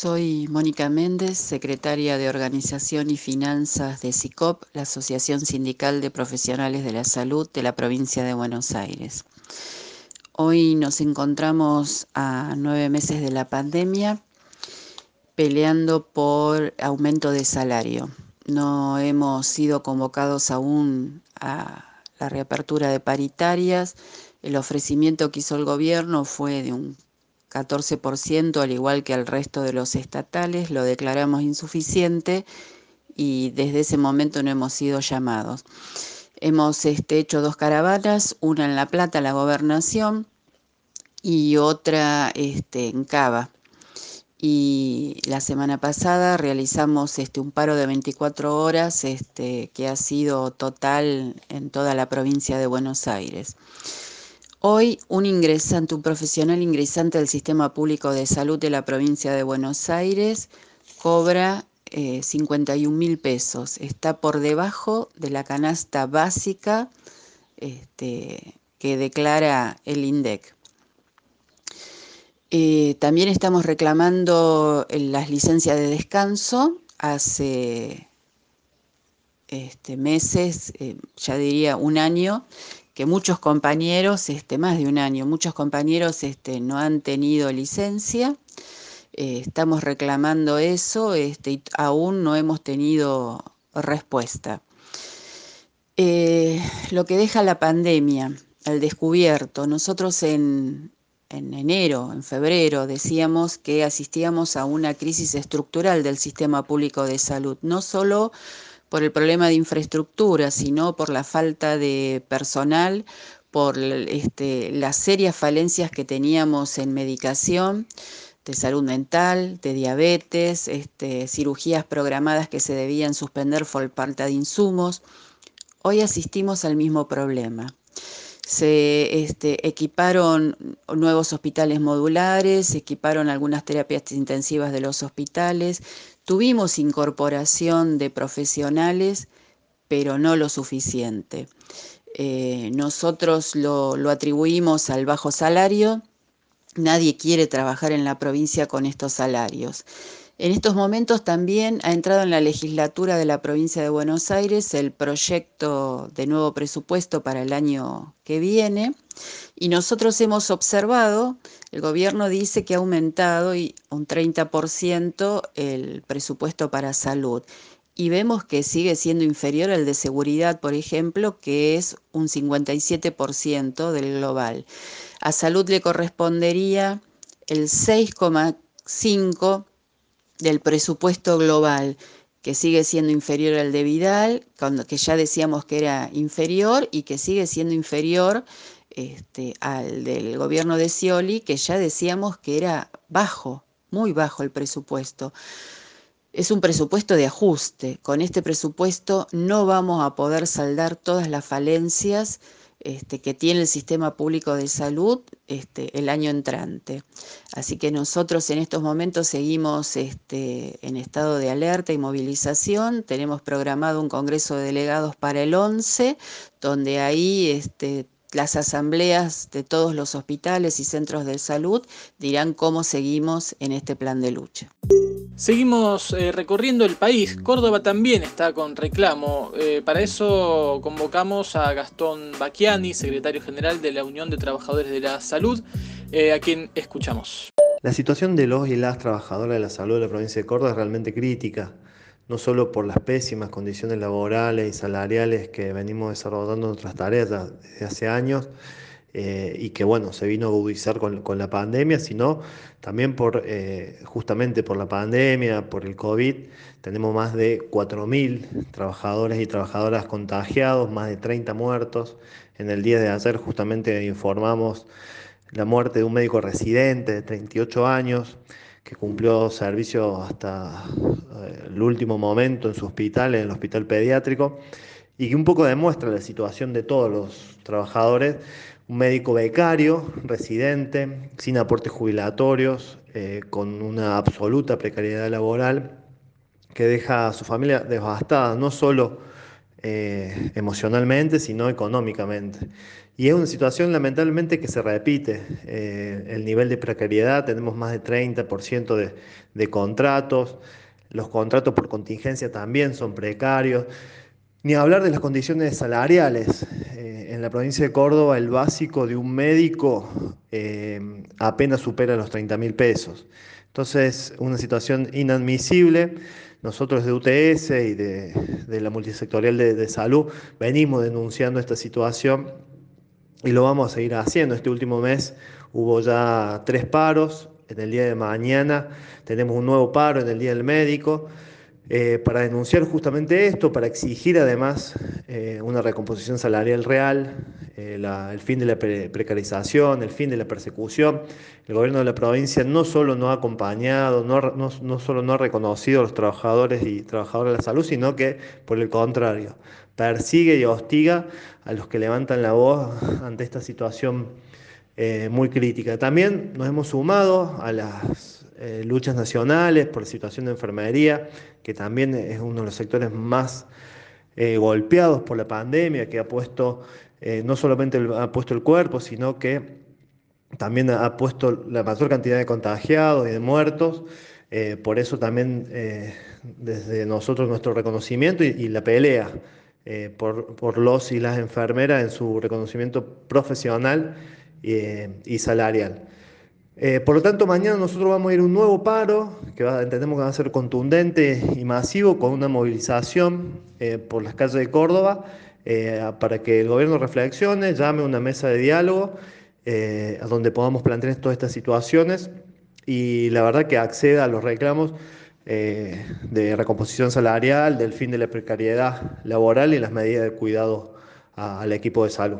S12: soy Mónica Méndez, secretaria de Organización y Finanzas de SICOP, la Asociación Sindical de Profesionales de la Salud de la provincia de Buenos Aires. Hoy nos encontramos a nueve meses de la pandemia peleando por aumento de salario. No hemos sido convocados aún a la reapertura de paritarias. El ofrecimiento que hizo el gobierno fue de un catorce por ciento, al igual que al resto de los estatales. Lo declaramos insuficiente y desde ese momento no hemos sido llamados. Hemos este, hecho dos caravanas, una en La Plata, la Gobernación, y otra este, en Cava. Y la semana pasada realizamos este, un paro de veinticuatro horas este, que ha sido total en toda la provincia de Buenos Aires. Hoy un ingresante, un profesional ingresante del Sistema Público de Salud de la provincia de Buenos Aires cobra eh, cincuenta y un mil pesos. Está por debajo de la canasta básica este, que declara el INDEC. Eh, también estamos reclamando las licencias de descanso. Hace este, meses, eh, ya diría un año, que muchos compañeros, este, más de un año, muchos compañeros este, no han tenido licencia. Eh, estamos reclamando eso este, y aún no hemos tenido respuesta. Eh, lo que deja la pandemia, al descubierto, nosotros en... En enero, en febrero, decíamos que asistíamos a una crisis estructural del sistema público de salud, no solo por el problema de infraestructura, sino por la falta de personal, por este, las serias falencias que teníamos en medicación, de salud mental, de diabetes, este, cirugías programadas que se debían suspender por falta de insumos. Hoy asistimos al mismo problema. Se este, equiparon nuevos hospitales modulares, se equiparon algunas terapias intensivas de los hospitales, tuvimos incorporación de profesionales, pero no lo suficiente. Eh, nosotros lo, lo atribuimos al bajo salario, nadie quiere trabajar en la provincia con estos salarios. En estos momentos también ha entrado en la legislatura de la provincia de Buenos Aires el proyecto de nuevo presupuesto para el año que viene y nosotros hemos observado, el gobierno dice que ha aumentado y un treinta por ciento el presupuesto para salud y vemos que sigue siendo inferior al de seguridad, por ejemplo, que es un cincuenta y siete por ciento del global. A salud le correspondería el seis coma cinco por ciento del presupuesto global, que sigue siendo inferior al de Vidal, cuando, que ya decíamos que era inferior, y que sigue siendo inferior este, al del gobierno de Scioli, que ya decíamos que era bajo, muy bajo el presupuesto. Es un presupuesto de ajuste. Con este presupuesto no vamos a poder saldar todas las falencias Este, que tiene el sistema público de salud este, el año entrante. Así que nosotros en estos momentos seguimos este, en estado de alerta y movilización. Tenemos programado un congreso de delegados para el once, donde ahí este, las asambleas de todos los hospitales y centros de salud dirán cómo seguimos en este plan de lucha.
S4: Seguimos eh, recorriendo el país. Córdoba también está con reclamo. Eh, para eso convocamos a Gastón Bacchiani, secretario general de la Unión de Trabajadores de la Salud, eh, a quien escuchamos.
S13: La situación de los y las trabajadoras de la salud de la provincia de Córdoba es realmente crítica, no solo por las pésimas condiciones laborales y salariales que venimos desarrollando en nuestras tareas desde hace años, Eh, y que bueno, se vino a agudizar con, con la pandemia, sino también por eh, justamente por la pandemia, por el COVID. Tenemos más de cuatro mil trabajadores y trabajadoras contagiados, más de treinta muertos. En el día de ayer justamente informamos la muerte de un médico residente de treinta y ocho años que cumplió servicio hasta eh, el último momento en su hospital, en el hospital pediátrico, y que un poco demuestra la situación de todos los trabajadores. Un médico becario, residente, sin aportes jubilatorios, eh, con una absoluta precariedad laboral, que deja a su familia devastada, no solo eh, emocionalmente, sino económicamente. Y es una situación lamentablemente que se repite. Eh, el nivel de precariedad, tenemos más de treinta por ciento de, de contratos, los contratos por contingencia también son precarios. Ni hablar de las condiciones salariales. Eh, en la provincia de Córdoba el básico de un médico eh, apenas supera los treinta mil pesos. Entonces, una situación inadmisible. Nosotros de U T S y de, de la multisectorial de, de salud venimos denunciando esta situación y lo vamos a seguir haciendo. Este último mes hubo ya tres paros. En el día de mañana tenemos un nuevo paro en el Día del Médico. Eh, para denunciar justamente esto, para exigir además eh, una recomposición salarial real, eh, la, el fin de la pre precarización, el fin de la persecución. El gobierno de la provincia no solo no ha acompañado, no, no, no solo no ha reconocido a los trabajadores y trabajadoras de la salud, sino que por el contrario, persigue y hostiga a los que levantan la voz ante esta situación eh, muy crítica. También nos hemos sumado a las Eh, luchas nacionales por la situación de enfermería, que también es uno de los sectores más eh, golpeados por la pandemia, que ha puesto, eh, no solamente el, ha puesto el cuerpo, sino que también ha puesto la mayor cantidad de contagiados y de muertos. Eh, por eso también eh, desde nosotros nuestro reconocimiento y, y la pelea eh, por, por los y las enfermeras en su reconocimiento profesional eh, y salarial. Eh, por lo tanto, mañana nosotros vamos a ir a un nuevo paro, que va, entendemos que va a ser contundente y masivo, con una movilización eh, por las calles de Córdoba, eh, para que el gobierno reflexione, llame a una mesa de diálogo, eh, a donde podamos plantear todas estas situaciones, y la verdad que acceda a los reclamos eh, de recomposición salarial, del fin de la precariedad laboral y las medidas de cuidado a, al equipo de salud.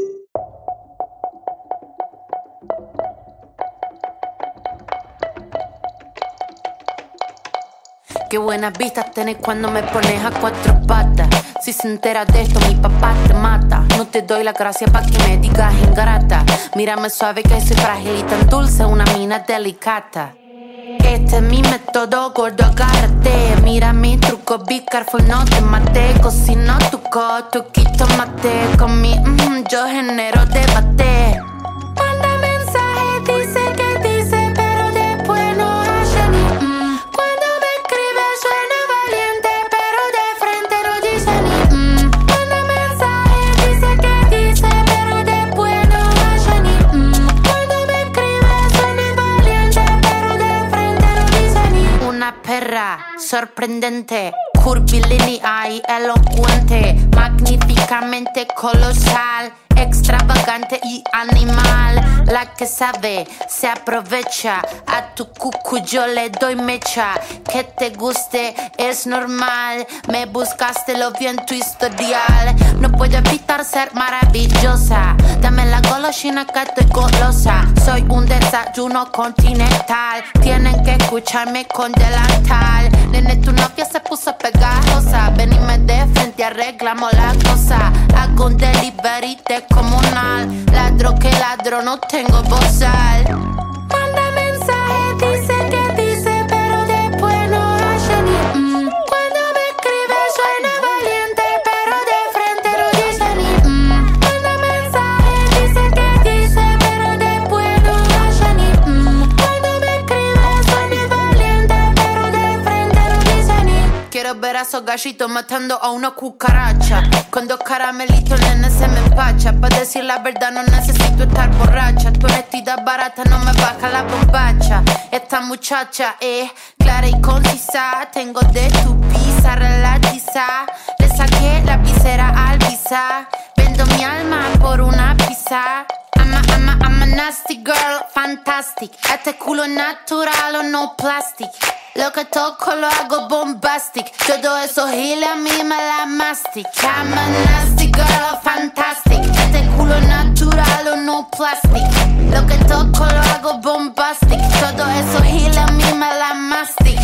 S14: Qué buenas vistas tenés cuando me pones a cuatro patas. Si se entera de esto, mi papá te mata. No te doy la gracia pa' que me digas ingrata. Mírame suave que soy frágil y tan dulce, una mina delicata. Este es mi método, gordo, agárrate. Mira mi truco, be careful, no te mate. Cocino tu cotuquito mate. Con mi mm, yo genero debate. Manda mensaje, dice que dice, pero después no hace ni mm. Cuando me escribe suena valiente, pero de frente no dice ni mm. Manda mensaje, dice que dice, pero después no hace ni mm. Cuando me escribe suena valiente, pero de frente no dice ni mm. Una perra sorprendente, curvilínea y elocuente, magníficamente colosal, extravagante y animal. La que sabe se aprovecha, a tu cucu yo le doy mecha. Que te guste es normal, me buscaste, lo vi en tu historial. No puedo evitar ser maravillosa, dame la golosina que estoy golosa. Soy un desayuno continental, tienen que escucharme con delantal. Nene, tu novia se puso pegajosa, venime de frente, arreglamos la cosa. Hago un delivery descomunal, ladro que ladro, no tengo bozal. Manda mensaje, dice que dice, pero después no hace ni mm. Cuando me escribe suena valiente, pero de frente no dice ni mm. Manda mensaje, dice que dice, pero después no hace ni mm. Cuando me escribe suena valiente, pero de frente no dice ni. Quiero ver a esos gallitos matando a una cucaracha. Con dos caramelitos, nene, se me empacha. Pa' decir la verdad no necesito estar borracha. Tu honestidad barata no me baja la bombacha. Esta muchacha es clara y concisa. Tengo de tu pizza relatiza. Le saqué la visera al visa. Vendo mi alma por una pizza. I'm a, I'm a, I'm a nasty girl, fantastic. Este culo es natural o no plastic. Lo que toco lo hago bombastic. Todo eso giles a mí me la mastic. I'm a nasty girl, fantastic. Este culo es natural o no plastic. Lo que toco lo hago bombastic. Todo eso giles a mí me la mastic.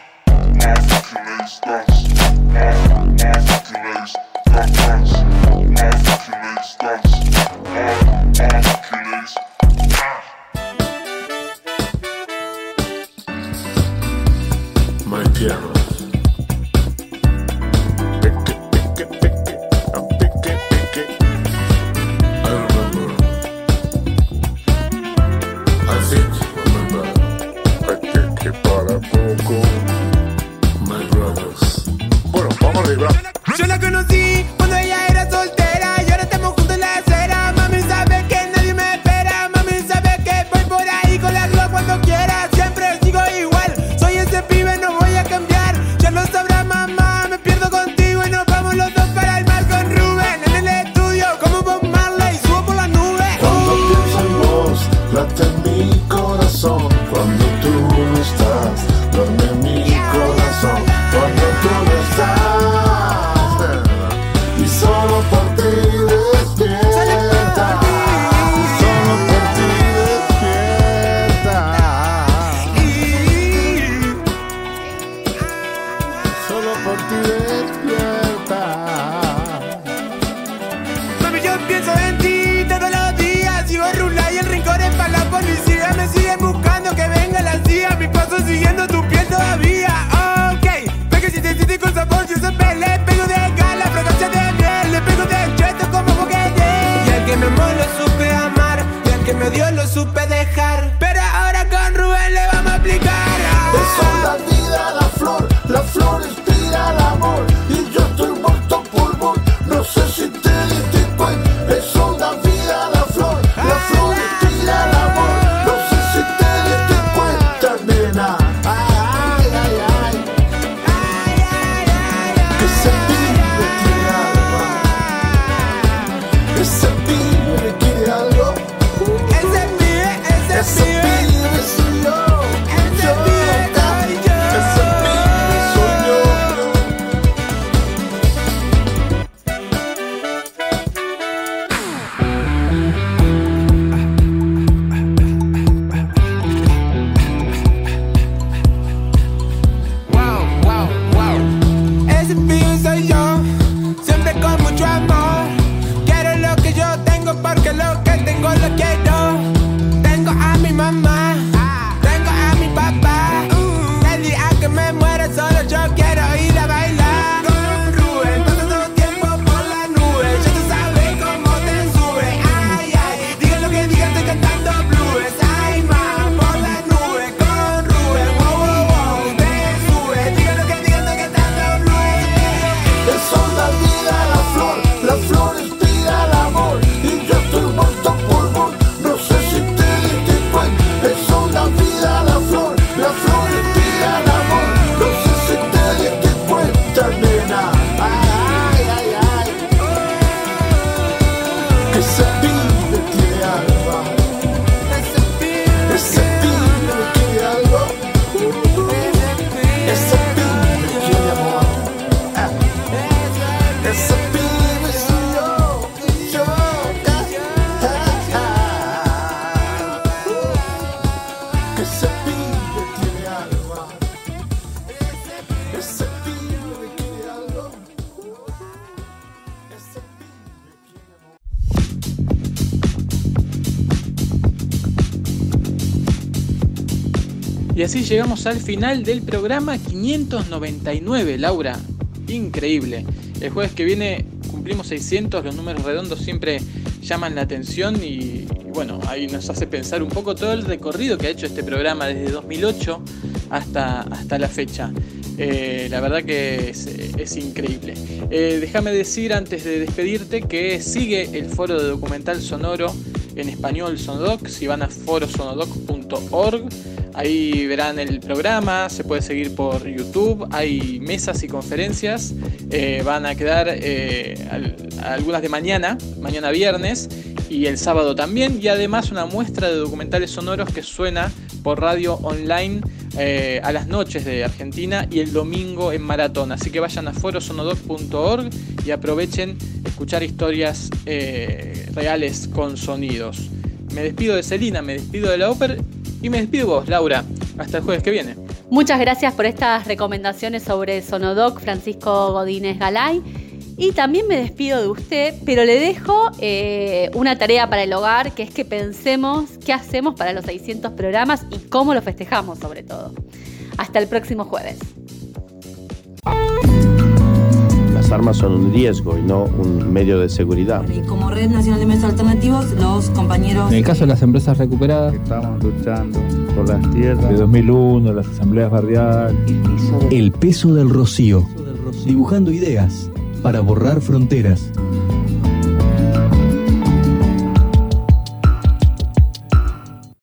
S15: Mangueros. Pique, pique, pique, a pique, pique. Al ti despierta.
S16: Mami, yo pienso en ti todos los días. Sigo rula y el rincón es para la policía. Me siguen buscando que venga la C I A. Mi paso siguiendo tu piel todavía. Ok, ve que si te sientes con sabor yo siempre le pego de gala, fragancia de miel. Le pego de cheto como juguete. Y al que me amó lo supe amar, y al que me dio lo supe dejar. Pero ahora con Rubén le vamos a aplicar.
S15: Eso da vida a la flor, la flor inspira el amor. Y yo estoy muerto por vos, no sé si te diste cuenta. Eso da vida a la flor, la flor inspira el amor. No sé si te diste cuenta, nena. Ay, ay, ay, que ese pibe tiene algo. Ese pibe quiere algo.
S16: Ese pibe, ese,
S15: ese pibe soy yo.
S16: Ese pibe soy yo.
S15: Ese pibe soy yo.
S16: Wow, wow, wow. Ese pibe soy yo, siempre con mucho amor. Quiero lo que yo tengo porque lo que tengo lo quiero. Tengo a mi mamá, tengo a mi papá. El día que me muera solo yo quiero ir a bailar. Con Rubén, pasando tiempo por la nube. Ya tú sabes cómo te sube. Ay, ay, digan lo que digan, estoy cantando blues. Ay, ma, por la nube. Con Rubén, wow, wow, wow, te sube. Digan lo que digan, estoy cantando blues.
S15: Eso da vida a la flor, la flor inspira el amor. Y yo estoy muerto por vos, no sé si te diste cuenta. Eso da vida a la flor, la flor inspira el amor. No sé si te diste cuenta, nena. Ay, ay, ay, que ese pibe tiene algo. Ese pibe quiere algo. Ese pibe quiere amor. Ah. Ese pibe soy yo, yo, ah, ah, ah. Ese pibe tiene algo. Ese pibe quiere algo. Ese
S4: Y así llegamos al final del programa quinientos noventa y nueve, Laura. Increíble. El jueves que viene cumplimos seiscientos, los números redondos siempre llaman la atención y, y bueno, ahí nos hace pensar un poco todo el recorrido que ha hecho este programa desde dos mil ocho hasta, hasta la fecha. Eh, la verdad que es, es increíble. Eh, déjame decir antes de despedirte que sigue el foro de documental sonoro en español Sonodoc. Si van a foro sonodoc punto org, ahí verán el programa, se puede seguir por YouTube, hay mesas y conferencias, eh, van a quedar eh, al, algunas de mañana, mañana viernes, y el sábado también, y además una muestra de documentales sonoros que suena por radio online eh, a las noches de Argentina y el domingo en maratón. Así que vayan a foro sonodoc punto org y aprovechen escuchar historias eh, reales con sonidos. Me despido de Celina, me despido de la Oper y me despido de vos, Laura. Hasta el jueves que viene.
S5: Muchas gracias por estas recomendaciones sobre Sonodoc, Francisco Godínez Galay. Y también me despido de usted, pero le dejo eh, una tarea para el hogar, que es que pensemos qué hacemos para los seiscientos programas y cómo los festejamos, sobre todo. Hasta el próximo jueves.
S17: Las armas son un riesgo y no un medio de seguridad.
S18: Y como Red Nacional de Medios Alternativos, los compañeros...
S19: En el caso de las empresas recuperadas,
S20: estamos luchando por las tierras.
S19: De dos mil uno, las asambleas barriales.
S21: El peso del rocío. Dibujando ideas para borrar fronteras.